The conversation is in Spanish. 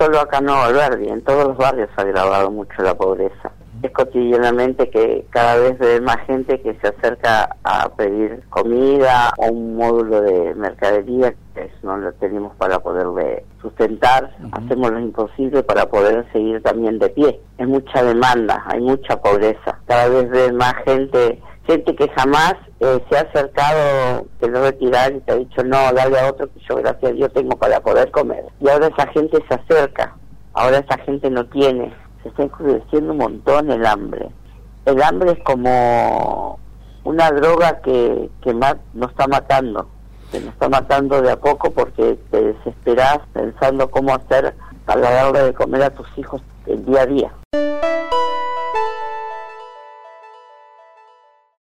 solo acá en Nuevo Alberdi, en todos los barrios se ha agravado mucho la pobreza. Es cotidianamente que cada vez ve más gente que se acerca a pedir comida o un módulo de mercadería que no lo tenemos para poderle sustentar. Hacemos lo imposible para poder seguir también de pie. Es mucha demanda, hay mucha pobreza. Cada vez ve más gente que jamás se ha acercado, te lo retirar y te ha dicho no, dale a otro que yo gracias a Dios tengo para poder comer. Y ahora esa gente se acerca, ahora esa gente no tiene. Se está encrudeciendo un montón el hambre. El hambre es como una droga que nos está matando. Se nos está matando de a poco porque te desesperás pensando cómo hacer para darle de comer a tus hijos el día a día.